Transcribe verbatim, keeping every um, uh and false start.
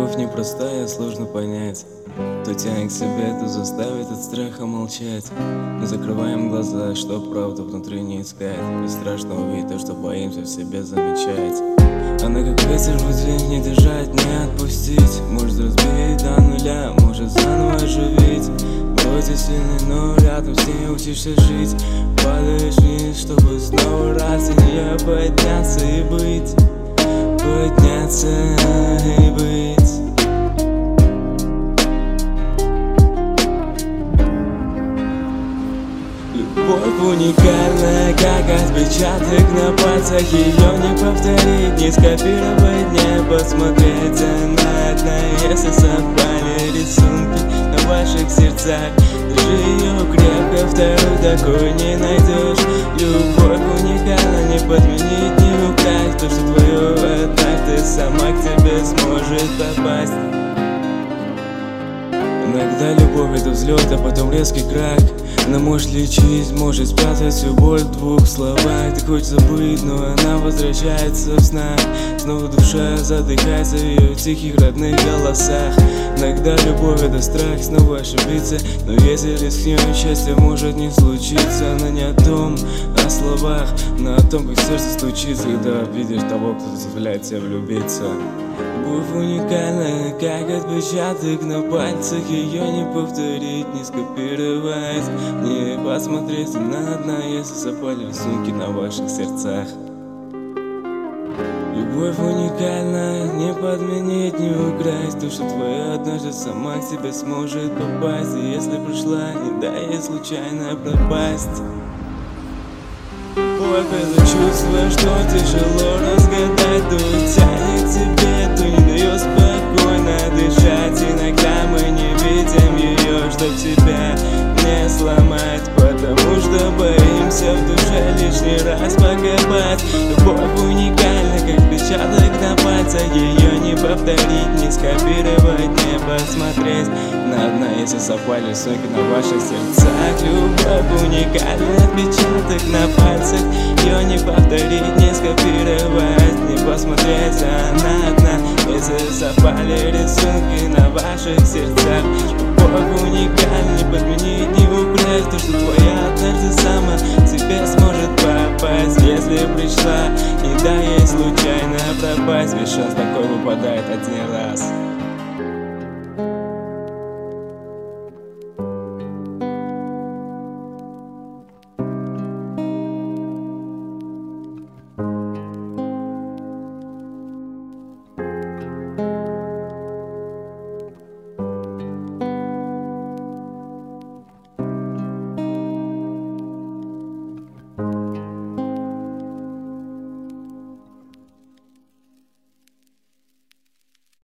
Любовь непростая, сложно понять. То тянет к себе, то заставит от страха молчать. Мы закрываем глаза, чтоб правду внутри не искать. Без страшно увидеть то, что боимся в себе замечать. Она как ветер в дверь, не держать, не отпустить. Может разбить до нуля, может заново оживить. Вроде сильный, но рядом с ней учишься жить. Падаешь вниз, чтобы снова раз и нее подняться и быть. Подняться и быть. Любовь уникальная, как отпечаток на пальцах. Ее не повторить, не скопировать, не посмотреть. Она одна, если совпали рисунки на ваших сердцах. Держи ее крепко, вторую такой не найдешь. Любовь уникальна, не подменить, не украсть. То, что твое, так ты сама к тебе сможет попасть. Иногда любовь это взлет, а потом резкий крах. Она может лечить, может спрятать всю боль в двух словах. Ты хочешь забыть, но она возвращается в снах. Снова душа задыхается в ее тихих родных голосах. Иногда любовь это страх, снова ошибиться. Но если рискнем, счастье может не случиться. Она не о том, о словах, но о том, как сердце стучится, когда видишь того, кто заставляет тебя влюбиться. Любовь уникальная, как отпечаток на пальцах. Ее не повторить, не скопировать, не посмотреть. Она одна, если запали рисунки на ваших сердцах. Любовь уникальна, не подменить, не украсть. То, что твоя однажды сама к тебе сможет попасть. И если пришла, не дай ей случайно пропасть. Боль — это чувство, что тяжело разгадать. То тянет тебе, то не дает спокойно дышать. Иногда мы не видим ее, чтоб тебя не сломать, потому что боимся в душе лишний раз покопать. Любовь уникальна, как отпечаток на пальцах. Ее не повторить, не скопировать, не посмотреть. Она одна, если совпали рисунки на ваших сердцах. Любовь уникальна, отпечаток на пальцах. Ее не повторить, не скопировать, не посмотреть. Она одна, если совпали рисунки на ваших сердцах. Любовь уникальна, не подменить, не украсть. То, что твоя однажды сама к тебе сможет попасть. Если пришла, не дай ей случайно пропасть. Ведь шанс такой выпадает один раз.